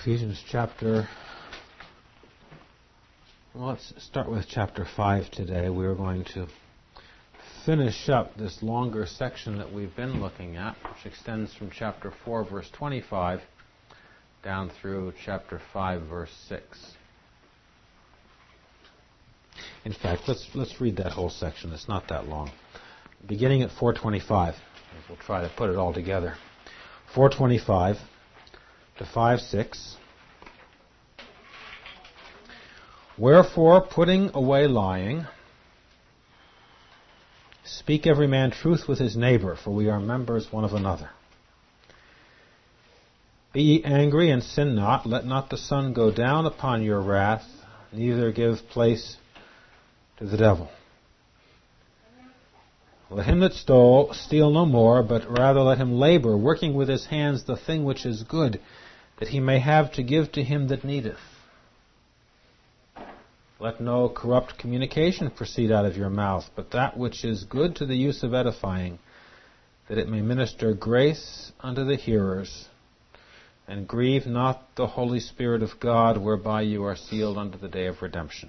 Ephesians chapter... Well, let's start with chapter 5 today. We're going to finish up this longer section that we've been looking at, which extends from chapter 4, verse 25, down through chapter 5, verse 6. In fact, let's read that whole section. It's not that long. Beginning at 425. We'll try to put it all together. 425 to 5:6. Wherefore, putting away lying, speak every man truth with his neighbor, for we are members one of another. Be ye angry and sin not. Let not the sun go down upon your wrath, neither give place to the devil. Let him that stole steal no more, but rather let him labor, working with his hands the thing which is good, that he may have to give to him that needeth. Let no corrupt communication proceed out of your mouth, but that which is good to the use of edifying, that it may minister grace unto the hearers. And grieve not the Holy Spirit of God, whereby you are sealed unto the day of redemption.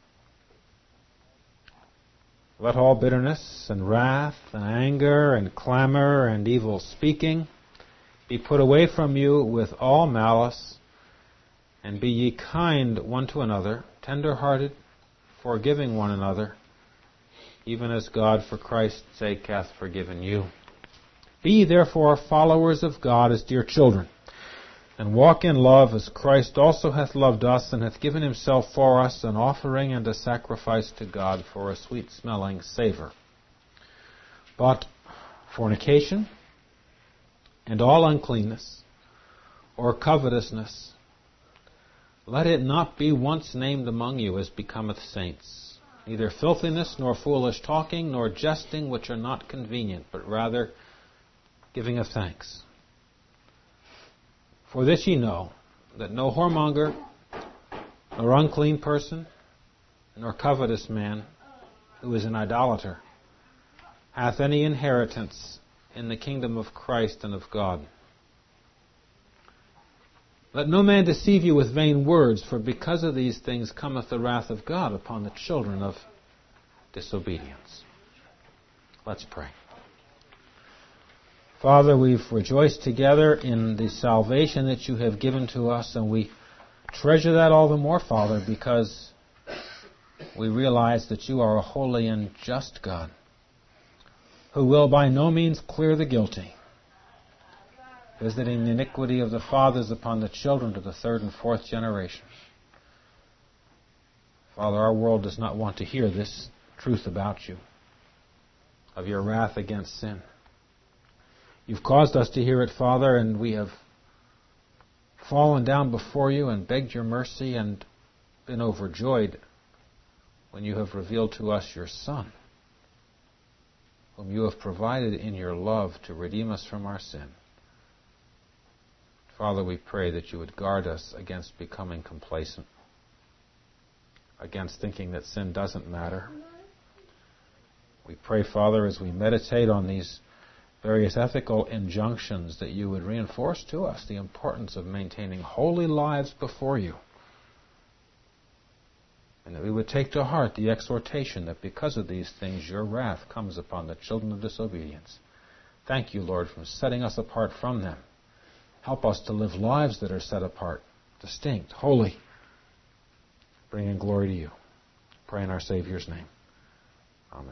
Let all bitterness and wrath and anger and clamor and evil speaking be put away from you with all malice, and be ye kind one to another, tender-hearted, forgiving one another, even as God for Christ's sake hath forgiven you. Be ye therefore followers of God as dear children, and walk in love as Christ also hath loved us, and hath given himself for us, an offering and a sacrifice to God for a sweet-smelling savour. But fornication, and all uncleanness, or covetousness, let it not be once named among you as becometh saints, neither filthiness, nor foolish talking, nor jesting, which are not convenient, but rather giving of thanks. For this ye know, that no whoremonger, nor unclean person, nor covetous man, who is an idolater, hath any inheritance in the kingdom of Christ and of God. Let no man deceive you with vain words, for because of these things cometh the wrath of God upon the children of disobedience. Let's pray. Father, we've rejoiced together in the salvation that you have given to us, and we treasure that all the more, Father, because we realize that you are a holy and just God, who will by no means clear the guilty, visiting the iniquity of the fathers upon the children to the third and fourth generation. Father, our world does not want to hear this truth about you, of your wrath against sin. You've caused us to hear it, Father, and we have fallen down before you and begged your mercy and been overjoyed when you have revealed to us your Son, whom you have provided in your love to redeem us from our sin. Father, we pray that you would guard us against becoming complacent, against thinking that sin doesn't matter. We pray, Father, as we meditate on these various ethical injunctions, that you would reinforce to us the importance of maintaining holy lives before you, and that we would take to heart the exhortation that because of these things your wrath comes upon the children of disobedience. Thank you, Lord, for setting us apart from them. Help us to live lives that are set apart, distinct, holy, bringing glory to you. Pray in our Savior's name. Amen.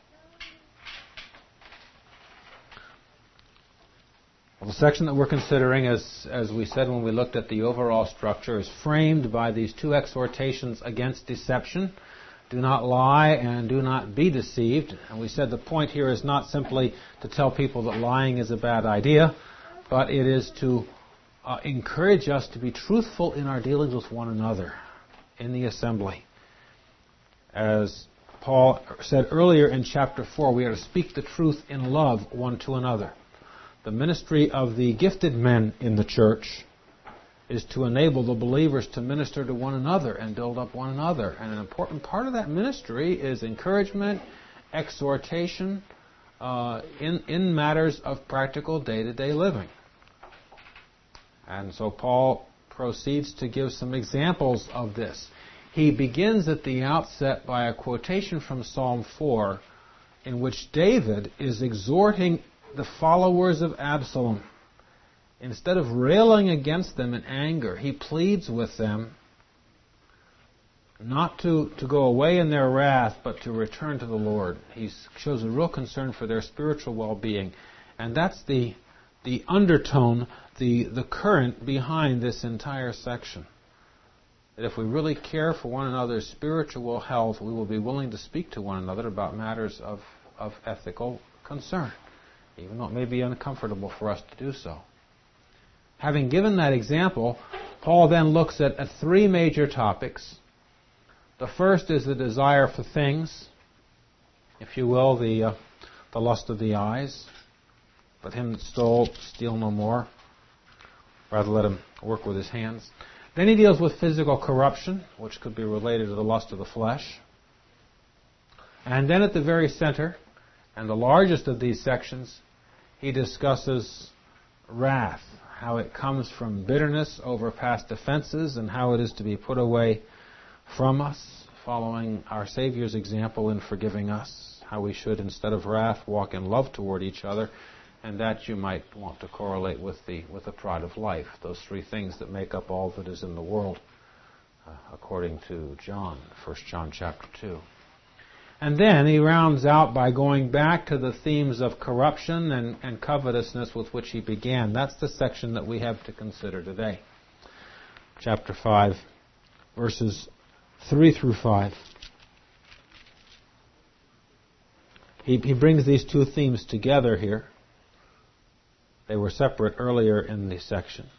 Well, the section that we're considering, as we said when we looked at the overall structure, is framed by these two exhortations against deception. Do not lie and do not be deceived. And we said the point here is not simply to tell people that lying is a bad idea, but it is to encourage us to be truthful in our dealings with one another in the assembly. As Paul said earlier in chapter 4, we are to speak the truth in love one to another. The ministry of the gifted men in the church is to enable the believers to minister to one another and build up one another. And an important part of that ministry is encouragement, exhortation in matters of practical day-to-day living. And so Paul proceeds to give some examples of this. He begins at the outset by a quotation from Psalm 4, in which David is exhorting the followers of Absalom. Instead of railing against them in anger, he pleads with them not to go away in their wrath, but to return to the Lord. He shows a real concern for their spiritual well-being. And that's the undertone, the current behind this entire section. That if we really care for one another's spiritual health, we will be willing to speak to one another about matters of ethical concern, even though it may be uncomfortable for us to do so. Having given that example, Paul then looks at three major topics. The first is the desire for things, if you will, the lust of the eyes. Let him that stole steal no more. Rather let him work with his hands. Then he deals with physical corruption, which could be related to the lust of the flesh. And then at the very center, and the largest of these sections, he discusses wrath, how it comes from bitterness over past offenses, and how it is to be put away from us, following our Savior's example in forgiving us, how we should, instead of wrath, walk in love toward each other, and that you might want to correlate with the pride of life, those three things that make up all that is in the world, according to John, 1 John chapter 2. And then he rounds out by going back to the themes of corruption and covetousness with which he began. That's the section that we have to consider today. Chapter 5, verses 3 through 5. He brings these two themes together here. They were separate earlier in the section.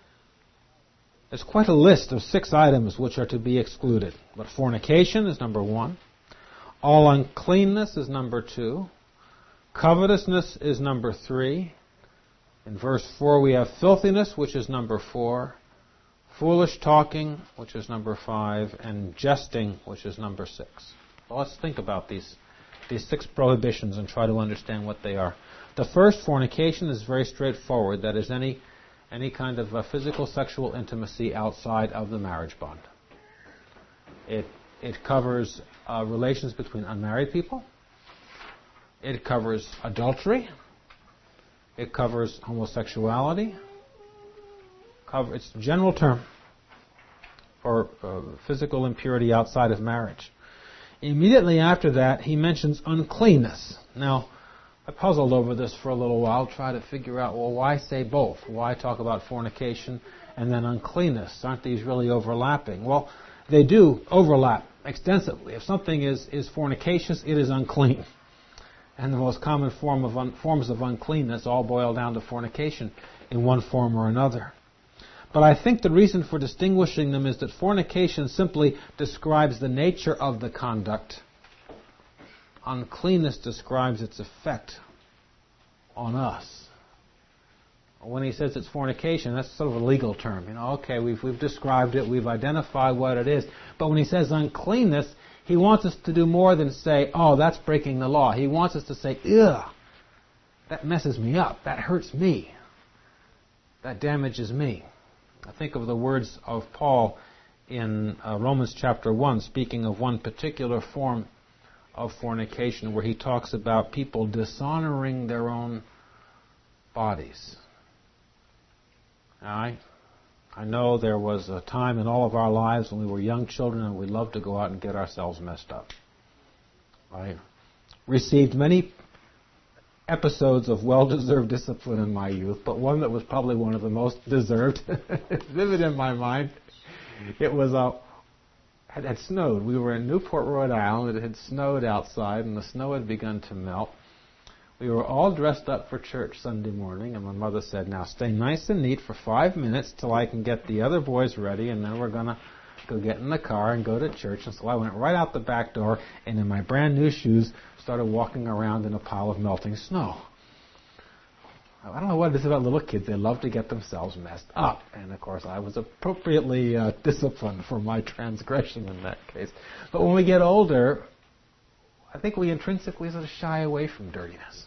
There's quite a list of 6 items which are to be excluded. But fornication is number 1. All uncleanness is number 2. Covetousness is number 3. In verse 4 we have filthiness, which is number 4. Foolish talking, which is number 5. And jesting, which is number 6. So let's think about these 6 prohibitions and try to understand what they are. The first, fornication, is very straightforward. That is any kind of physical sexual intimacy outside of the marriage bond. It covers relations between unmarried people. It covers adultery. It covers homosexuality. It's a general term for physical impurity outside of marriage. Immediately after that, he mentions uncleanness. Now, I puzzled over this for a little while, try to figure out, well, why say both? Why talk about fornication and then uncleanness? Aren't these really overlapping? Well, they do overlap extensively. If something is fornicacious, it is unclean. And the most common forms of uncleanness all boil down to fornication in one form or another. But I think the reason for distinguishing them is that fornication simply describes the nature of the conduct. Uncleanness describes its effect on us. When he says it's fornication, that's sort of a legal term. Okay, we've described it, we've identified what it is. But when he says uncleanness, he wants us to do more than say, oh, that's breaking the law. He wants us to say, ugh, that messes me up, that hurts me, that damages me. I think of the words of Paul in Romans chapter 1, speaking of one particular form of fornication, where he talks about people dishonoring their own bodies. Now, I know there was a time in all of our lives when we were young children and we loved to go out and get ourselves messed up. I received many episodes of well-deserved discipline in my youth, but one that was probably one of the most deserved, vivid in my mind. It was it had snowed. We were in Newport, Rhode Island. It had snowed outside, and the snow had begun to melt. We were all dressed up for church Sunday morning, and my mother said, now stay nice and neat for 5 minutes till I can get the other boys ready, and then we're going to go get in the car and go to church. And so I went right out the back door, and in my brand new shoes, started walking around in a pile of melting snow. I don't know what it is about little kids. They love to get themselves messed up. And, of course, I was appropriately disciplined for my transgression in that case. But when we get older, I think we intrinsically sort of shy away from dirtiness.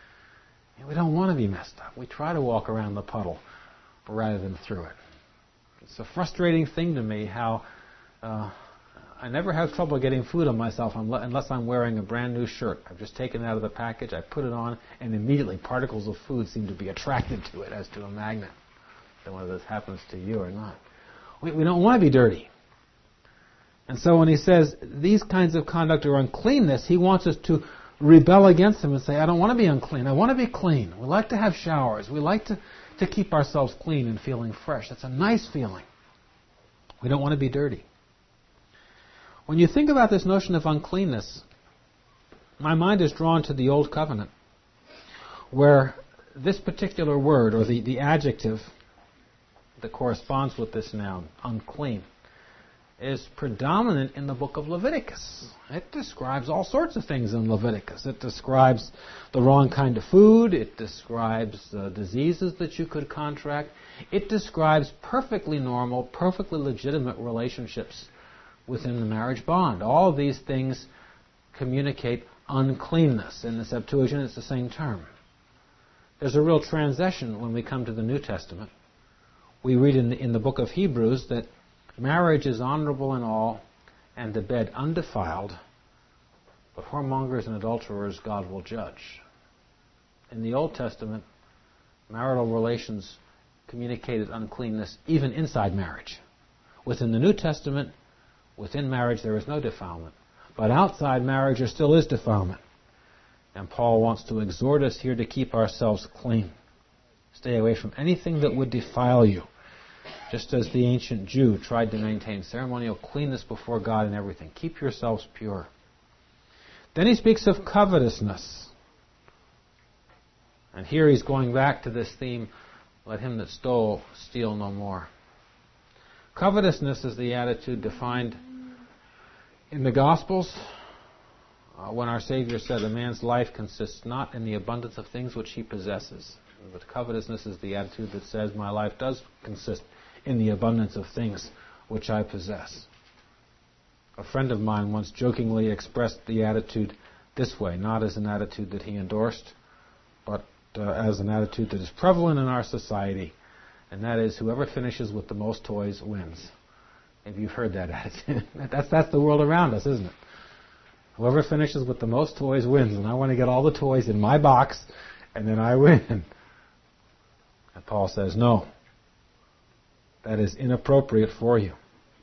We don't want to be messed up. We try to walk around the puddle rather than through it. It's a frustrating thing to me how I never have trouble getting food on myself unless I'm wearing a brand new shirt. I've just taken it out of the package, I put it on, and immediately particles of food seem to be attracted to it as to a magnet. I don't know whether this happens to you or not. We don't want to be dirty. And so when he says these kinds of conduct are uncleanness, he wants us to rebel against them and say, I don't want to be unclean. I want to be clean. We like to have showers. We like to keep ourselves clean and feeling fresh. That's a nice feeling. We don't want to be dirty. When you think about this notion of uncleanness, my mind is drawn to the Old Covenant, where this particular word, or the adjective that corresponds with this noun, unclean, is predominant in the book of Leviticus. It describes all sorts of things in Leviticus. It describes the wrong kind of food. It describes diseases that you could contract. It describes perfectly normal, perfectly legitimate relationships within the marriage bond. All of these things communicate uncleanness. In the Septuagint, it's the same term. There's a real transition when we come to the New Testament. We read in the book of Hebrews that marriage is honorable in all, and the bed undefiled, but whoremongers and adulterers God will judge. In the Old Testament, marital relations communicated uncleanness even inside marriage. Within the New Testament, within marriage there is no defilement, but outside marriage there still is defilement. And Paul wants to exhort us here to keep ourselves clean. Stay away from anything that would defile you. Just as the ancient Jew tried to maintain ceremonial cleanness before God in everything. Keep yourselves pure. Then he speaks of covetousness. And here he's going back to this theme, let him that stole steal no more. Covetousness is the attitude defined in the Gospels when our Savior said a man's life consists not in the abundance of things which he possesses. But covetousness is the attitude that says my life does consist in the abundance of things which I possess. A friend of mine once jokingly expressed the attitude this way, not as an attitude that he endorsed, but as an attitude that is prevalent in our society, and that is whoever finishes with the most toys wins. Maybe you've heard that attitude. That's the world around us, isn't it? Whoever finishes with the most toys wins, and I want to get all the toys in my box, and then I win. And Paul says, no, that is inappropriate for you.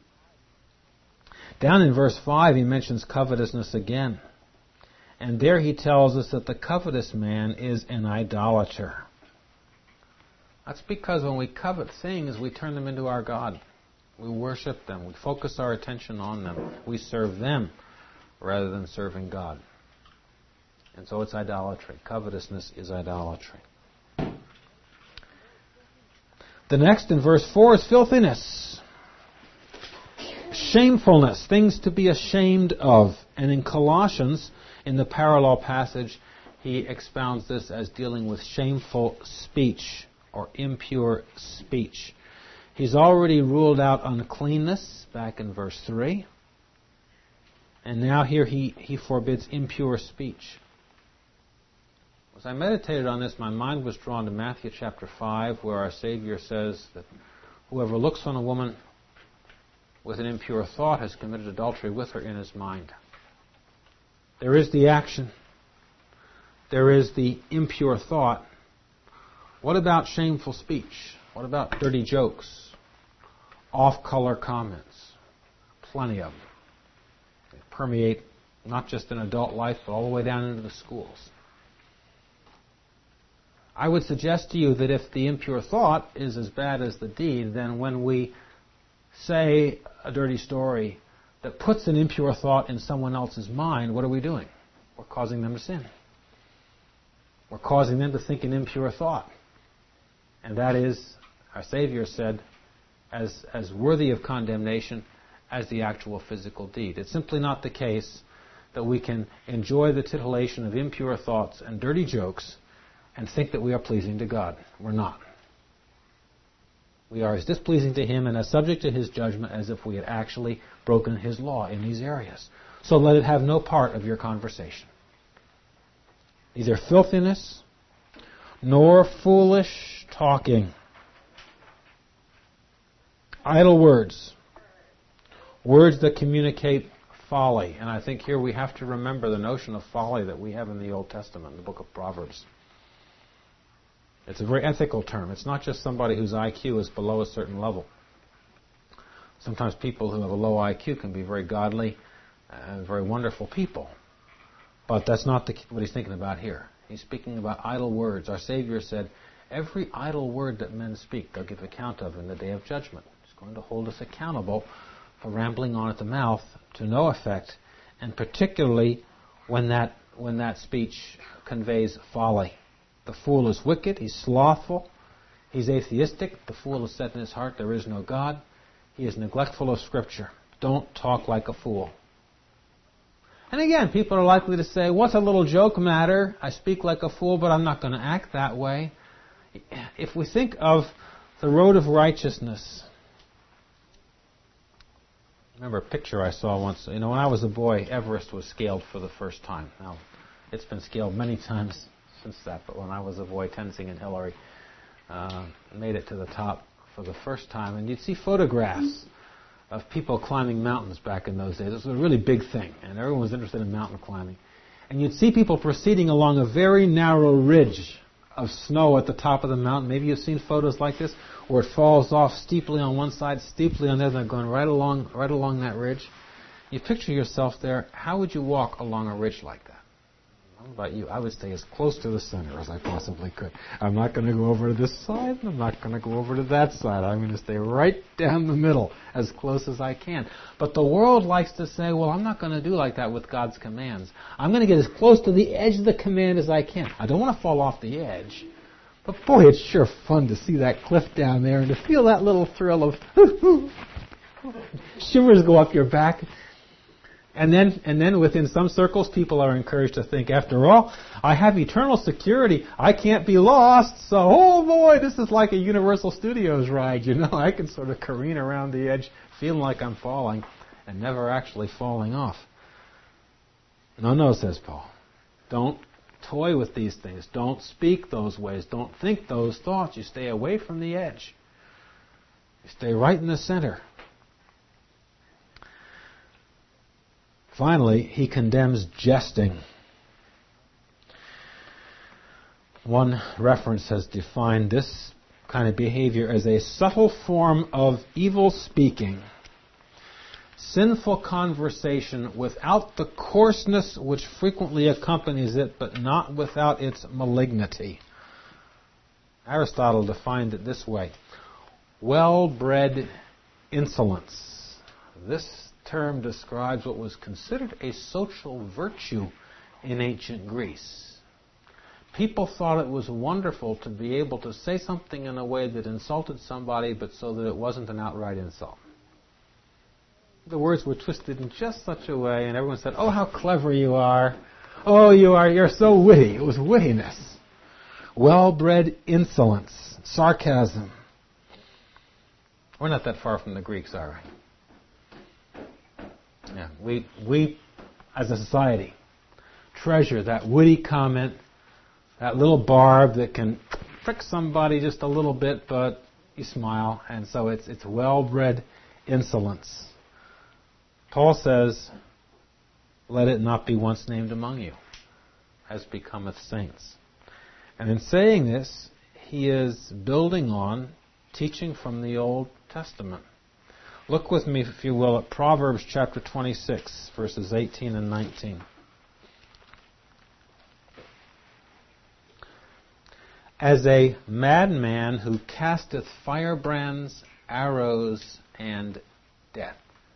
Down in verse 5, he mentions covetousness again. And there he tells us that the covetous man is an idolater. That's because when we covet things, we turn them into our God. We worship them. We focus our attention on them. We serve them rather than serving God. And so it's idolatry. Covetousness is idolatry. The next in verse 4 is filthiness. Shamefulness, things to be ashamed of. And in Colossians, in the parallel passage, he expounds this as dealing with shameful speech or impure speech. He's already ruled out uncleanness back in verse 3. And now here he forbids impure speech. As I meditated on this, my mind was drawn to Matthew chapter 5, where our Savior says that whoever looks on a woman with an impure thought has committed adultery with her in his mind. There is the action. There is the impure thought. What about shameful speech? What about dirty jokes? Off-color comments? Plenty of them. They permeate not just in adult life, but all the way down into the schools. I would suggest to you that if the impure thought is as bad as the deed, then when we say a dirty story that puts an impure thought in someone else's mind, what are we doing? We're causing them to sin. We're causing them to think an impure thought. And that is, our Savior said, as worthy of condemnation as the actual physical deed. It's simply not the case that we can enjoy the titillation of impure thoughts and dirty jokes and think that we are pleasing to God. We're not. We are as displeasing to Him and as subject to His judgment as if we had actually broken His law in these areas. So let it have no part of your conversation. Neither filthiness nor foolish talking. Idle words. Words that communicate folly. And I think here we have to remember the notion of folly that we have in the Old Testament, in the book of Proverbs. It's a very ethical term. It's not just somebody whose IQ is below a certain level. Sometimes people who have a low IQ can be very godly and very wonderful people. But that's not what he's thinking about here. He's speaking about idle words. Our Savior said, every idle word that men speak, they'll give account of in the day of judgment. He's going to hold us accountable for rambling on at the mouth to no effect, and particularly when that speech conveys folly. The fool is wicked, he's slothful, he's atheistic. The fool has said in his heart, there is no God. He is neglectful of Scripture. Don't talk like a fool. And again, people are likely to say, what's a little joke matter? I speak like a fool, but I'm not going to act that way. If we think of the road of righteousness, I remember a picture I saw once. When I was a boy, Everest was scaled for the first time. Now, it's been scaled many times since that, but when I was a boy, Tenzing and Hillary made it to the top for the first time. And you'd see photographs of people climbing mountains back in those days. It was a really big thing, and everyone was interested in mountain climbing. And you'd see people proceeding along a very narrow ridge of snow at the top of the mountain. Maybe you've seen photos like this, where it falls off steeply on one side, steeply on the other, and going right along that ridge. You picture yourself there. How would you walk along a ridge like that? How about you? I would stay as close to the center as I possibly could. I'm not going to go over to this side, and I'm not going to go over to that side. I'm going to stay right down the middle as close as I can. But the world likes to say, well, I'm not going to do like that with God's commands. I'm going to get as close to the edge of the command as I can. I don't want to fall off the edge. But boy, it's sure fun to see that cliff down there and to feel that little thrill of shivers go up your back. And then within some circles, people are encouraged to think, after all, I have eternal security. I can't be lost. So, oh boy, this is like a Universal Studios ride. I can sort of careen around the edge, feeling like I'm falling, and never actually falling off. No, says Paul. Don't toy with these things. Don't speak those ways. Don't think those thoughts. You stay away from the edge. You stay right in the center. Finally, he condemns jesting. One reference has defined this kind of behavior as a subtle form of evil speaking, sinful conversation without the coarseness which frequently accompanies it, but not without its malignity. Aristotle defined it this way: well-bred insolence. This term describes what was considered a social virtue in ancient Greece. People thought it was wonderful to be able to say something in a way that insulted somebody, but so that it wasn't an outright insult. The words were twisted in just such a way, and everyone said, oh, how clever you are. Oh, you're so witty. It was wittiness. Well-bred insolence, sarcasm. We're not that far from the Greeks, are we? Yeah, we, as a society, treasure that witty comment, that little barb that can prick somebody just a little bit, but you smile, and so it's well-bred insolence. Paul says, let it not be once named among you, as becometh saints. And in saying this, he is building on teaching from the Old Testament. Look with me, if you will, at Proverbs chapter 26, verses 18 and 19. As a madman who casteth firebrands, arrows, and death.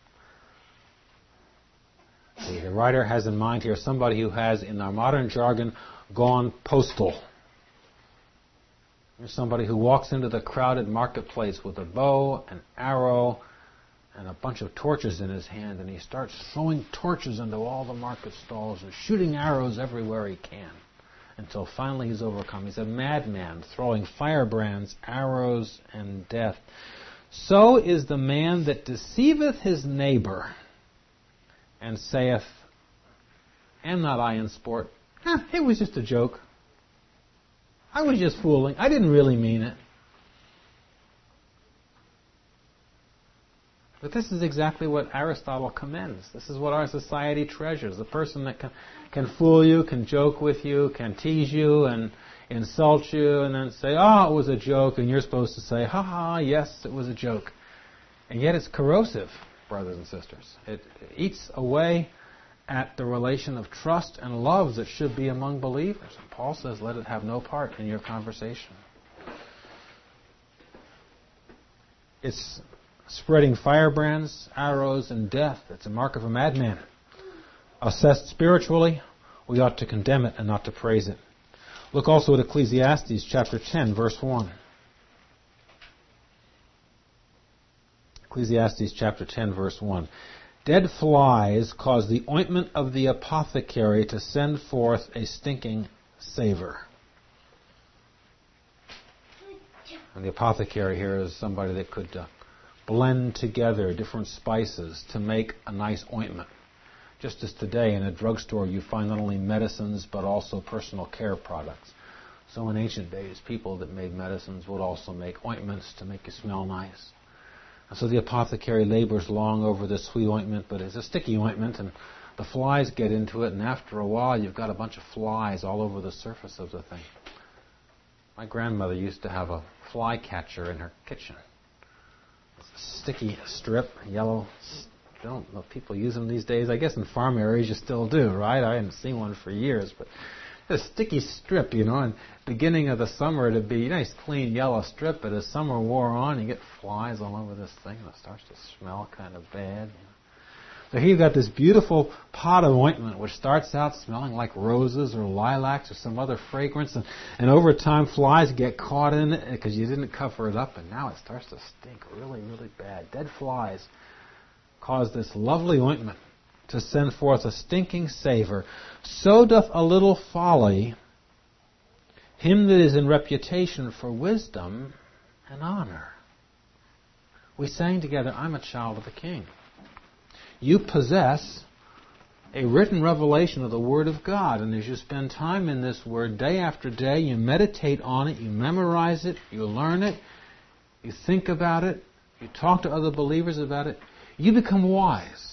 See, the writer has in mind here somebody who has, in our modern jargon, gone postal. There's somebody who walks into the crowded marketplace with a bow, an arrow, and a bunch of torches in his hand, and he starts throwing torches into all the market stalls and shooting arrows everywhere he can until finally he's overcome. He's a madman throwing firebrands, arrows, and death. So is the man that deceiveth his neighbor and saith, am not I in sport? It was just a joke. I was just fooling. I didn't really mean it. But this is exactly what Aristotle commends. This is what our society treasures. The person that can fool you, can joke with you, can tease you and insult you and then say, oh, it was a joke, and you're supposed to say, ha ha, yes, it was a joke. And yet it's corrosive, brothers and sisters. It eats away at the relation of trust and love that should be among believers. And Paul says, let it have no part in your conversation. It's spreading firebrands, arrows, and death. It's a mark of a madman. Assessed spiritually, we ought to condemn it and not to praise it. Look also at Ecclesiastes chapter 10, verse 1. Ecclesiastes chapter 10, verse 1. Dead flies cause the ointment of the apothecary to send forth a stinking savor. And the apothecary here is somebody that could blend together different spices to make a nice ointment. Just as today in a drugstore you find not only medicines but also personal care products. So in ancient days, people that made medicines would also make ointments to make you smell nice. And so the apothecary labors long over this sweet ointment, but it's a sticky ointment, and the flies get into it, and after a while you've got a bunch of flies all over the surface of the thing. My grandmother used to have a fly catcher in her kitchen. It's a sticky strip, yellow. I don't know if people use them these days. I guess in farm areas you still do, right? I hadn't seen one for years, but a sticky strip, and beginning of the summer it'd be a nice clean yellow strip, but as summer wore on you get flies all over this thing and it starts to smell kind of bad. So here you've got this beautiful pot of ointment which starts out smelling like roses or lilacs or some other fragrance, and over time flies get caught in it because you didn't cover it up, and now it starts to stink really, really bad. Dead flies cause this lovely ointment to send forth a stinking savor. So doth a little folly him that is in reputation for wisdom and honor. We sang together, I'm a child of the King. You possess a written revelation of the Word of God, and as you spend time in this Word day after day, you meditate on it, you memorize it, you learn it, you think about it, you talk to other believers about it, you become wise.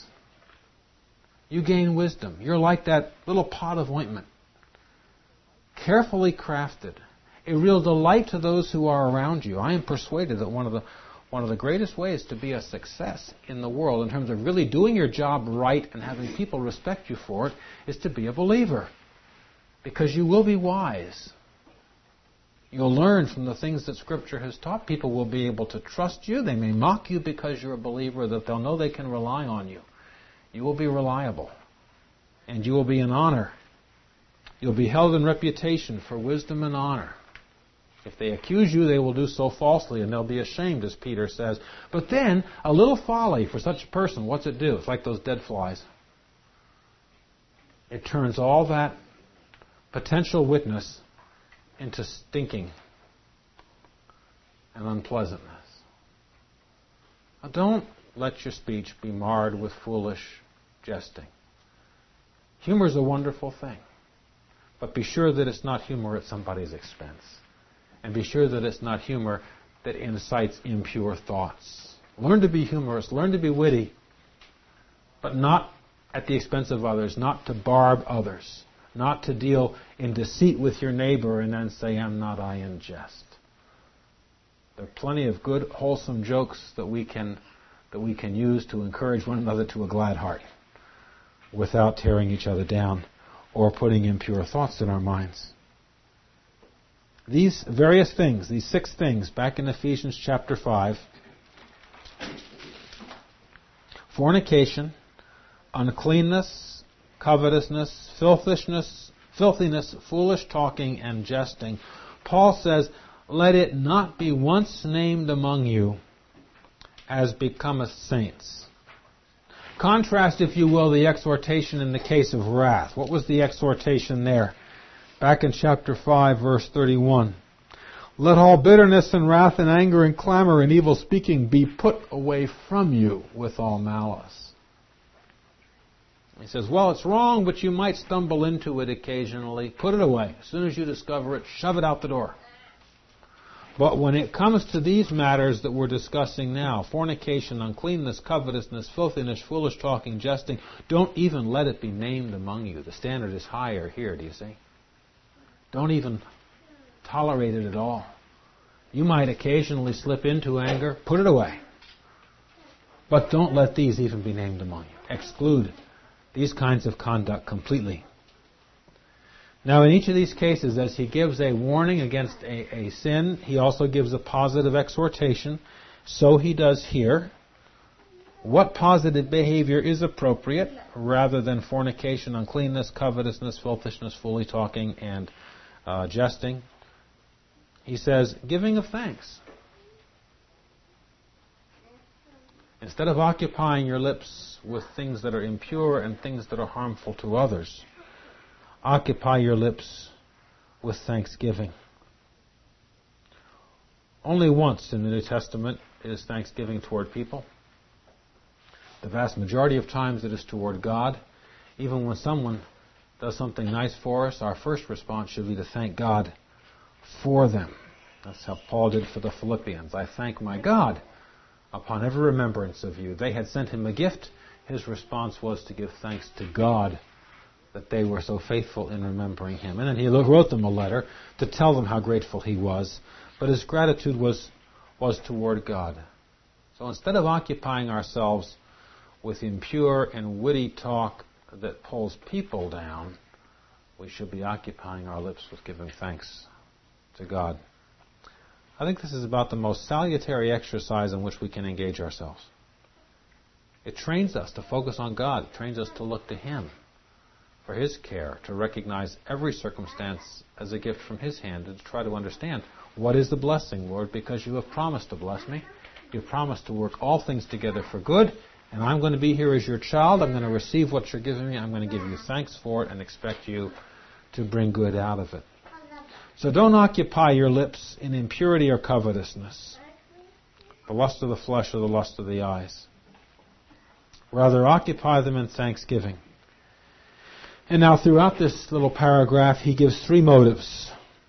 You gain wisdom. You're like that little pot of ointment, carefully crafted, a real delight to those who are around you. I am persuaded that one of the greatest ways to be a success in the world in terms of really doing your job right and having people respect you for it is to be a believer, because you will be wise. You'll learn from the things that Scripture has taught. People will be able to trust you. They may mock you because you're a believer, that they'll know they can rely on you. You will be reliable, and you will be in honor. You'll be held in reputation for wisdom and honor. If they accuse you, they will do so falsely, and they'll be ashamed, as Peter says. But then, a little folly for such a person, what's it do? It's like those dead flies. It turns all that potential witness into stinking and unpleasantness. Now, don't let your speech be marred with foolish jesting. Humor is a wonderful thing, but be sure that it's not humor at somebody's expense. And be sure that it's not humor that incites impure thoughts. Learn to be humorous, learn to be witty, but not at the expense of others, not to barb others, not to deal in deceit with your neighbor and then say, am not I in jest. There are plenty of good, wholesome jokes that we can use to encourage one another to a glad heart without tearing each other down or putting impure thoughts in our minds. These various things, these 6 things, back in Ephesians chapter 5, fornication, uncleanness, covetousness, filthiness, foolish talking, and jesting, Paul says, let it not be once named among you as becometh saints. Contrast, if you will, the exhortation in the case of wrath. What was the exhortation there? Back in chapter 5, verse 31. Let all bitterness and wrath and anger and clamor and evil speaking be put away from you with all malice. He says, well, it's wrong, but you might stumble into it occasionally. Put it away. As soon as you discover it, shove it out the door. But when it comes to these matters that we're discussing now, fornication, uncleanness, covetousness, filthiness, foolish talking, jesting, don't even let it be named among you. The standard is higher here, do you see? Don't even tolerate it at all. You might occasionally slip into anger. Put it away. But don't let these even be named among you. Exclude these kinds of conduct completely. Now, in each of these cases, as he gives a warning against a sin, he also gives a positive exhortation. So he does here. What positive behavior is appropriate rather than fornication, uncleanness, covetousness, filthishness, foolish talking, and jesting? He says, giving of thanks. Instead of occupying your lips with things that are impure and things that are harmful to others, occupy your lips with thanksgiving. Only once in the New Testament is thanksgiving toward people. The vast majority of times it is toward God. Even when someone does something nice for us, our first response should be to thank God for them. That's how Paul did for the Philippians. I thank my God upon every remembrance of you. They had sent him a gift. His response was to give thanks to God that they were so faithful in remembering him. And then he wrote them a letter to tell them how grateful he was. But his gratitude was toward God. So instead of occupying ourselves with impure and witty talk that pulls people down, we should be occupying our lips with giving thanks to God. I think this is about the most salutary exercise in which we can engage ourselves. It trains us to focus on God. It trains us to look to Him for His care, to recognize every circumstance as a gift from His hand, and to try to understand, what is the blessing, Lord? Because you have promised to bless me. You've promised to work all things together for good, and I'm going to be here as your child. I'm going to receive what you're giving me. I'm going to give you thanks for it and expect you to bring good out of it. So don't occupy your lips in impurity or covetousness, the lust of the flesh or the lust of the eyes. Rather, occupy them in thanksgiving. And now throughout this little paragraph, he gives three motives.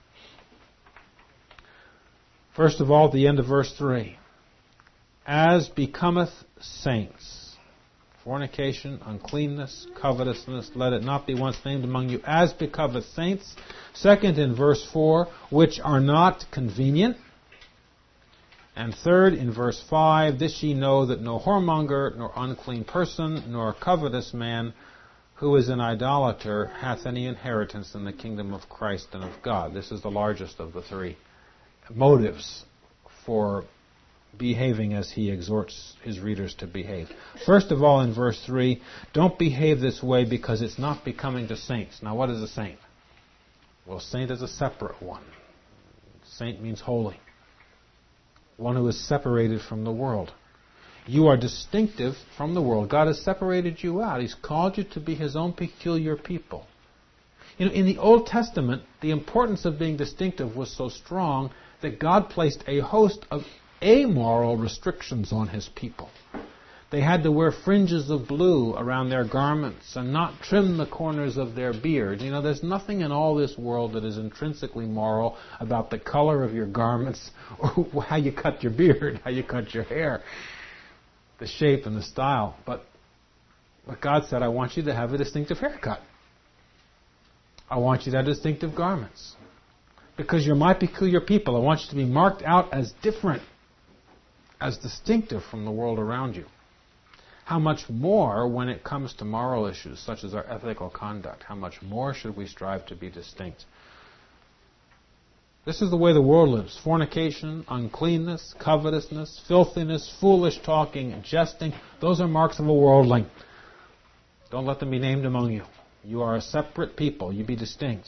First of all, at the end of verse 3, as becometh saints. Fornication, uncleanness, covetousness, let it not be once named among you, as becometh saints. Second, in verse 4, which are not convenient. And third, in verse 5, this ye know that no whoremonger, nor unclean person, nor covetous man, who is an idolater, hath any inheritance in the kingdom of Christ and of God. This is the largest of the three motives for behaving as he exhorts his readers to behave. First of all, in verse 3, don't behave this way because it's not becoming to saints. Now, what is a saint? Well, saint is a separate one. Saint means holy. One who is separated from the world. You are distinctive from the world. God has separated you out. He's called you to be His own peculiar people. You know, in the Old Testament, the importance of being distinctive was so strong that God placed a host of amoral restrictions on His people. They had to wear fringes of blue around their garments and not trim the corners of their beards. You know, there's nothing in all this world that is intrinsically moral about the color of your garments or how you cut your beard, how you cut your hair, the shape and the style. But God said, I want you to have a distinctive haircut. I want you to have distinctive garments. Because you're my peculiar people. I want you to be marked out as different, as distinctive from the world around you. How much more when it comes to moral issues, such as our ethical conduct, how much more should we strive to be distinct? This is the way the world lives. Fornication, uncleanness, covetousness, filthiness, foolish talking, jesting. Those are marks of a worldling. Don't let them be named among you. You are a separate people. You be distinct.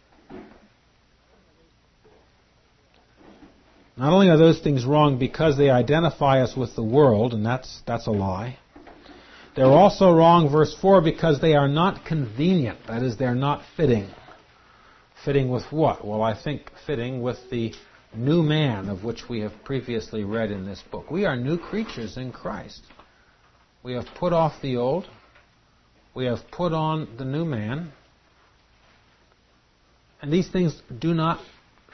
Not only are those things wrong because they identify us with the world, and that's a lie. They're also wrong, verse 4, because they are not convenient. That is, they're not fitting. Fitting with what? Well, I think fitting with the new man of which we have previously read in this book. We are new creatures in Christ. We have put off the old. We have put on the new man. And these things do not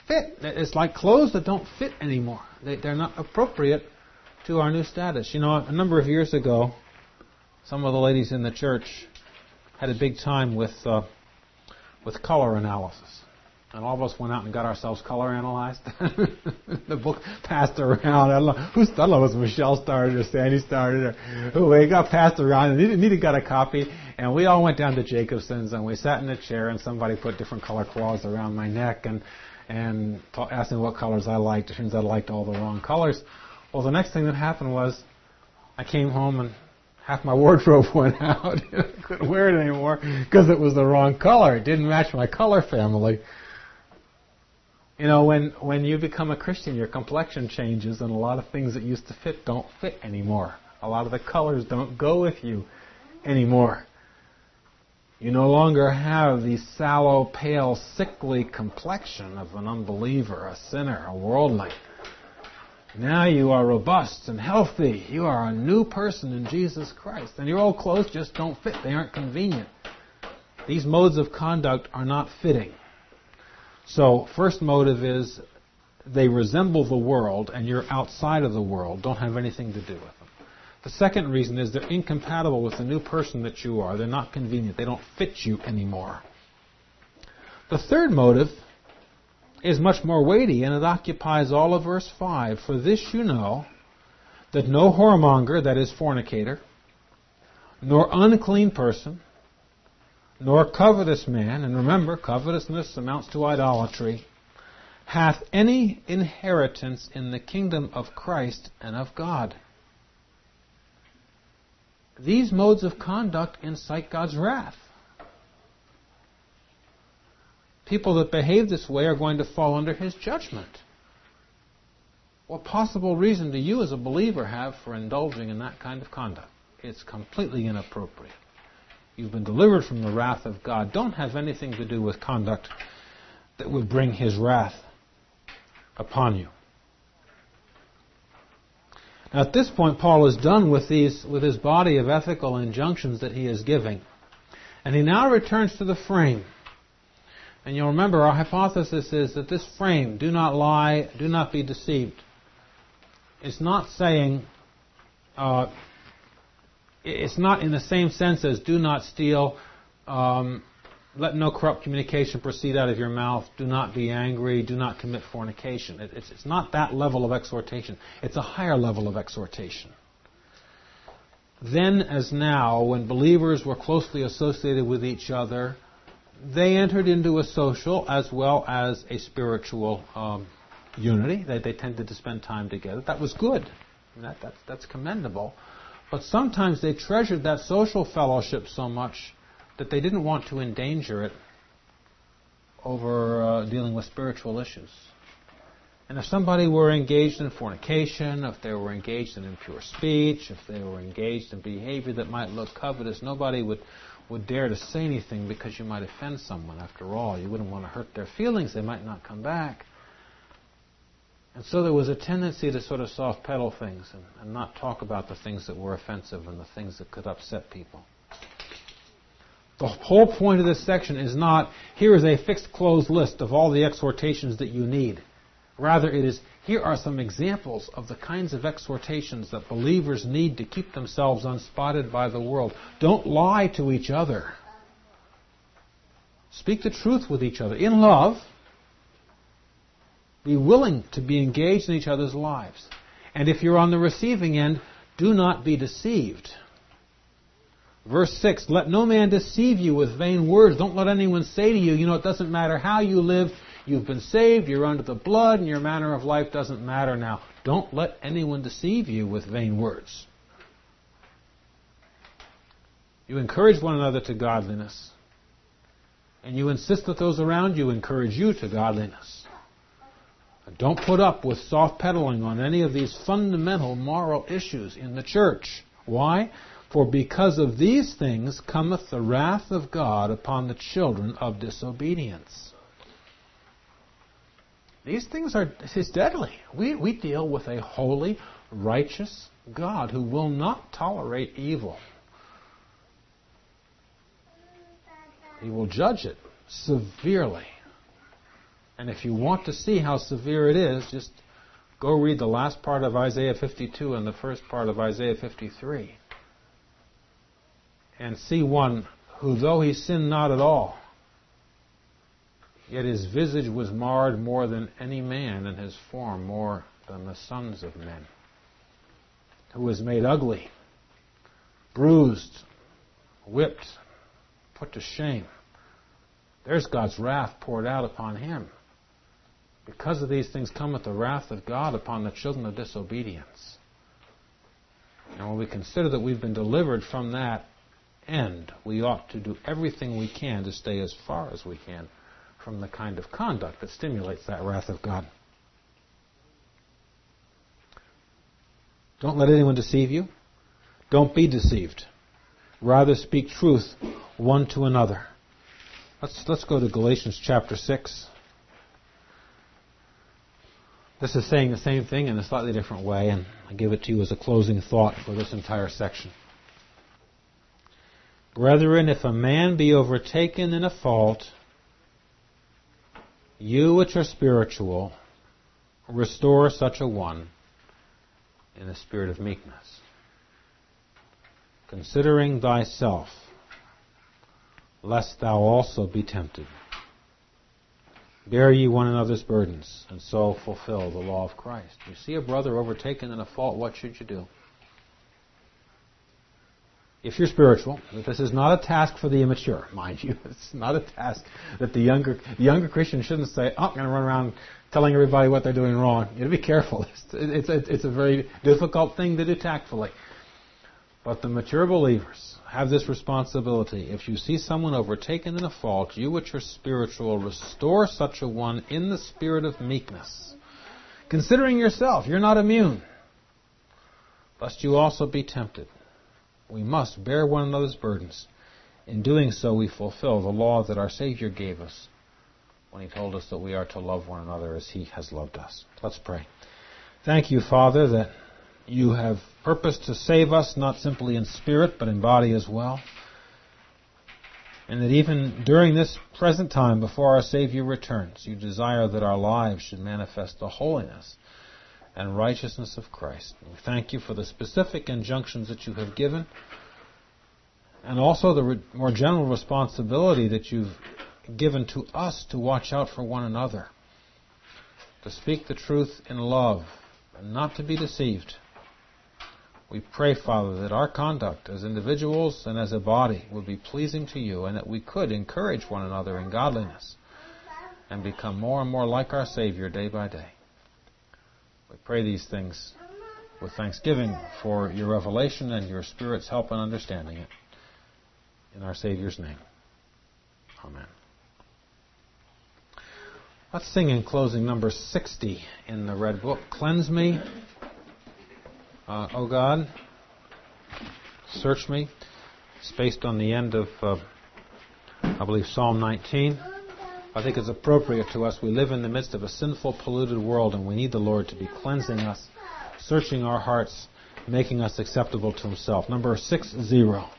fit. It's like clothes that don't fit anymore. They're not appropriate to our new status. You know, a number of years ago, some of the ladies in the church had a big time with color analysis. And all of us went out and got ourselves color analyzed. The book passed around. I don't know if it was Michelle started or Sandy started or who. It got passed around, and Nita got a copy. And we all went down to Jacobson's, and we sat in a chair, and somebody put different color cloths around my neck and asked me what colors I liked. It turns out I liked all the wrong colors. Well, the next thing that happened was I came home and half my wardrobe went out. I couldn't wear it anymore because it was the wrong color. It didn't match my color family. You know, when you become a Christian, your complexion changes, and a lot of things that used to fit don't fit anymore. A lot of the colors don't go with you anymore. You no longer have the sallow, pale, sickly complexion of an unbeliever, a sinner, a worldling. Now you are robust and healthy. You are a new person in Jesus Christ. And your old clothes just don't fit. They aren't convenient. These modes of conduct are not fitting. So, first motive is they resemble the world and you're outside of the world, don't have anything to do with them. The second reason is they're incompatible with the new person that you are. They're not convenient. They don't fit you anymore. The third motive is much more weighty, and it occupies all of verse 5. For this you know, that no whoremonger, that is fornicator, nor unclean person, nor covetous man, and remember, covetousness amounts to idolatry, hath any inheritance in the kingdom of Christ and of God. These modes of conduct incite God's wrath. People that behave this way are going to fall under His judgment. What possible reason do you as a believer have for indulging in that kind of conduct? It's completely inappropriate. You've been delivered from the wrath of God. Don't have anything to do with conduct that would bring His wrath upon you. Now at this point, Paul is done with his body of ethical injunctions that he is giving. And he now returns to the frame. And you'll remember our hypothesis is that this frame, do not lie, do not be deceived. It's not saying, it's not in the same sense as do not steal, let no corrupt communication proceed out of your mouth, do not be angry, do not commit fornication. It's not that level of exhortation. It's a higher level of exhortation. Then as now, when believers were closely associated with each other, they entered into a social as well as a spiritual unity. They tended to spend time together. That was good. That's commendable. But sometimes they treasured that social fellowship so much that they didn't want to endanger it over dealing with spiritual issues. And if somebody were engaged in fornication, if they were engaged in impure speech, if they were engaged in behavior that might look covetous, nobody would dare to say anything because you might offend someone. After all, you wouldn't want to hurt their feelings. They might not come back. And so there was a tendency to sort of soft pedal things and not talk about the things that were offensive and the things that could upset people. The whole point of this section is not, here is a fixed closed list of all the exhortations that you need. Rather, it is, here are some examples of the kinds of exhortations that believers need to keep themselves unspotted by the world. Don't lie to each other. Speak the truth with each other. In love, be willing to be engaged in each other's lives. And if you're on the receiving end, do not be deceived. Verse 6, let no man deceive you with vain words. Don't let anyone say to you, it doesn't matter how you live, you've been saved, you're under the blood, and your manner of life doesn't matter now. Don't let anyone deceive you with vain words. You encourage one another to godliness. And you insist that those around you encourage you to godliness. And don't put up with soft pedaling on any of these fundamental moral issues in the church. Why? For because of these things cometh the wrath of God upon the children of disobedience. These things is deadly. We deal with a holy, righteous God who will not tolerate evil. He will judge it severely. And if you want to see how severe it is, just go read the last part of Isaiah 52 and the first part of Isaiah 53. And see one who, though he sinned not at all, yet his visage was marred more than any man, and his form more than the sons of men, who was made ugly, bruised, whipped, put to shame. There's God's wrath poured out upon him. Because of these things cometh the wrath of God upon the children of disobedience. And when we consider that we've been delivered from that end, we ought to do everything we can to stay as far as we can from the kind of conduct that stimulates that wrath of God. Don't let anyone deceive you. Don't be deceived. Rather speak truth one to another. Let's go to Galatians chapter 6. This is saying the same thing in a slightly different way, and I give it to you as a closing thought for this entire section. Brethren, if a man be overtaken in a fault, you which are spiritual, restore such a one in the spirit of meekness, considering thyself, lest thou also be tempted. Bear ye one another's burdens, and so fulfill the law of Christ. You see a brother overtaken in a fault, what should you do? If you're spiritual, this is not a task for the immature, mind you. It's not a task that the younger Christian shouldn't say, oh, I'm going to run around telling everybody what they're doing wrong. You have to be careful. It's a very difficult thing to do tactfully. But the mature believers have this responsibility. If you see someone overtaken in a fault, you which are spiritual, restore such a one in the spirit of meekness. Considering yourself, you're not immune, lest you also be tempted. We must bear one another's burdens. In doing so, we fulfill the law that our Savior gave us when He told us that we are to love one another as He has loved us. Let's pray. Thank you, Father, that you have purposed to save us, not simply in spirit, but in body as well. And that even during this present time, before our Savior returns, you desire that our lives should manifest the holiness and righteousness of Christ. We thank you for the specific injunctions that you have given, and also the more general responsibility that you've given to us to watch out for one another, to speak the truth in love, and not to be deceived. We pray, Father, that our conduct as individuals and as a body would be pleasing to you, and that we could encourage one another in godliness and become more and more like our Savior day by day. We pray these things with thanksgiving for your revelation and your Spirit's help in understanding it. In our Savior's name. Amen. Let's sing in closing number 60 in the Red Book. Cleanse me, O God. Search me. It's based on the end of, I believe, Psalm 19. I think it's appropriate to us. We live in the midst of a sinful, polluted world, and we need the Lord to be cleansing us, searching our hearts, making us acceptable to Himself. Number 60.